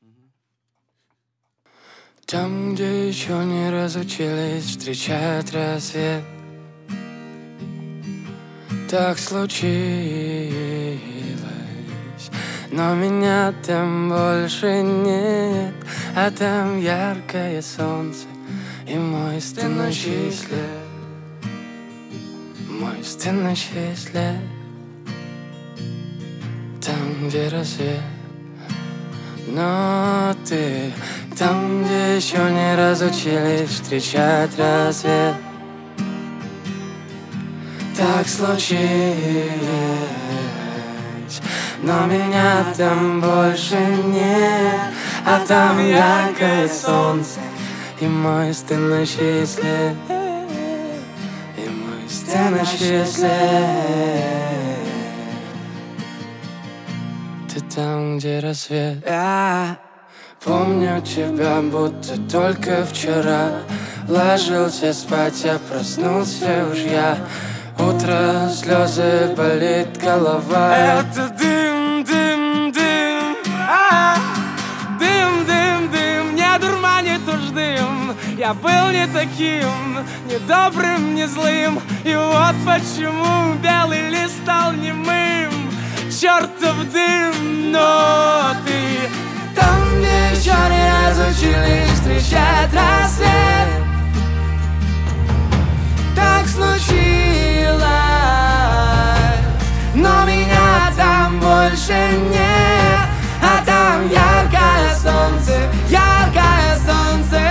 Там, где еще не разучились встречать рассвет, так случилось, но меня там больше нет. А там яркое солнце и мой стынущий след, мой стынущий след. Там, где рассвет, но ты там, где еще не разучились встречать рассвет. Так случилось, но меня там больше нет. А там яркое солнце и мой стынущий след, и мой стынущий след. Ты там, где рассвет. Я помню тебя, будто только вчера ложился спать, а проснулся уж я. Утро, слезы, болит голова. Это дым, дым, дым, дым, дым, дым. Не дурманит уж дым. Я был не таким, не добрым, не злым. И вот почему белый лист стал немым. Чертов дым, но ты там, где еще не разучились встречать рассвет. Так случилось, но меня там больше нет. А там яркое солнце, яркое солнце,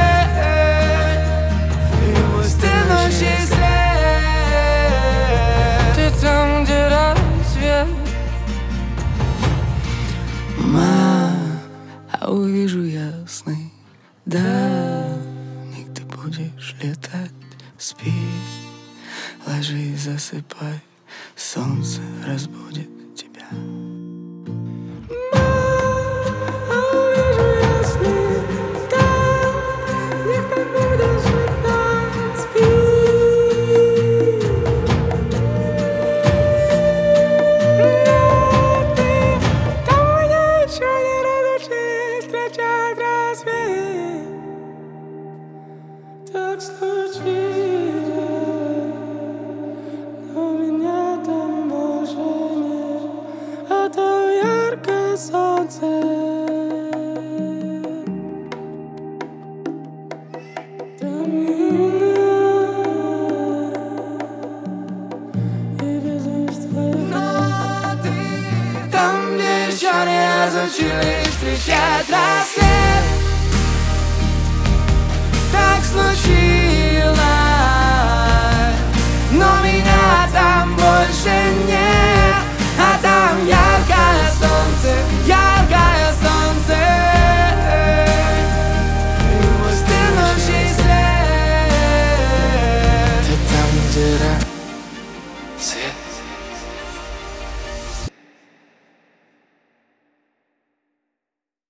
и мой стынущий след. Ты там, где рассвет. А увижу ясный дальник, ты будешь летать. Спи, ложись, засыпай, солнце разбудит тебя. Так случилось, но меня там больше нет. А там яркое солнце, там и безумство. Но ты там, где еще не разучились встречать рассвет. Так случилось,